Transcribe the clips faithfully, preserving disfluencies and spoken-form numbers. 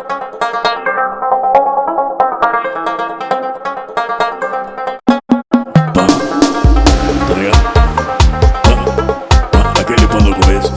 Tá ligado? Aquele pão no começo.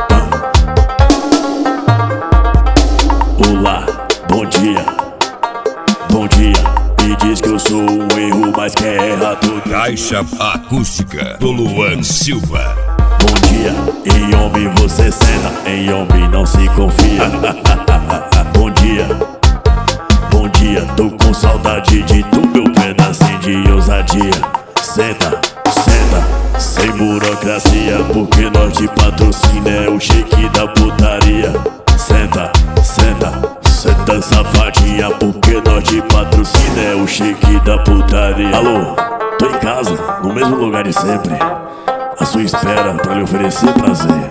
Olá, bom dia, bom dia. Me diz que eu sou um erro, mas quer errar tudo. Caixa acústica do Luan Silva. Bom dia, em homem você senta, em homem não se confia. Bom dia, bom dia, tô com saudade de tu, meu pedacinho de ousadia. Senta, senta, sem burocracia, porque nós de patrocínio é o shake da putaria. Senta, senta, senta safadinha, porque nós de patrocínio é o shake da putaria. Alô, tô em casa, no mesmo lugar de sempre, à sua espera pra lhe oferecer prazer.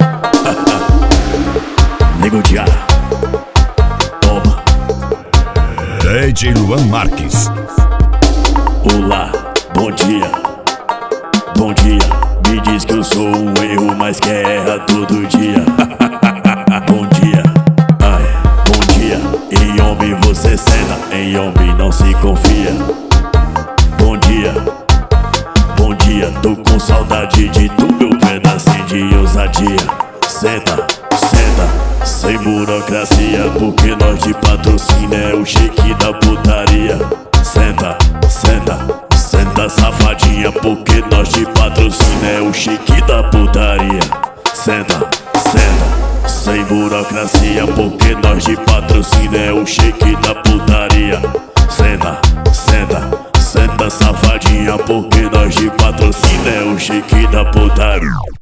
Nego de ar, toma. D J Luan Marques. Olá, bom dia, bom dia. Me diz que eu sou um erro, mas que erra todo dia. Bom dia, ai, bom dia. Em homem você senta, em homem não se confia. Bom dia, bom dia, tô com saudade de tu, meu pedacinho de ousadia. Senta, senta, sem burocracia, porque nós de patrocínio é o shake da putaria. Senta, senta, senta safadinha, porque nós de patrocínio é o shake da putaria. Senta, senta, sem burocracia, porque nós de patrocínio é o shake da putaria. Senta, senta, senta safadinha, porque nós de patrocínio é o shake da putaria.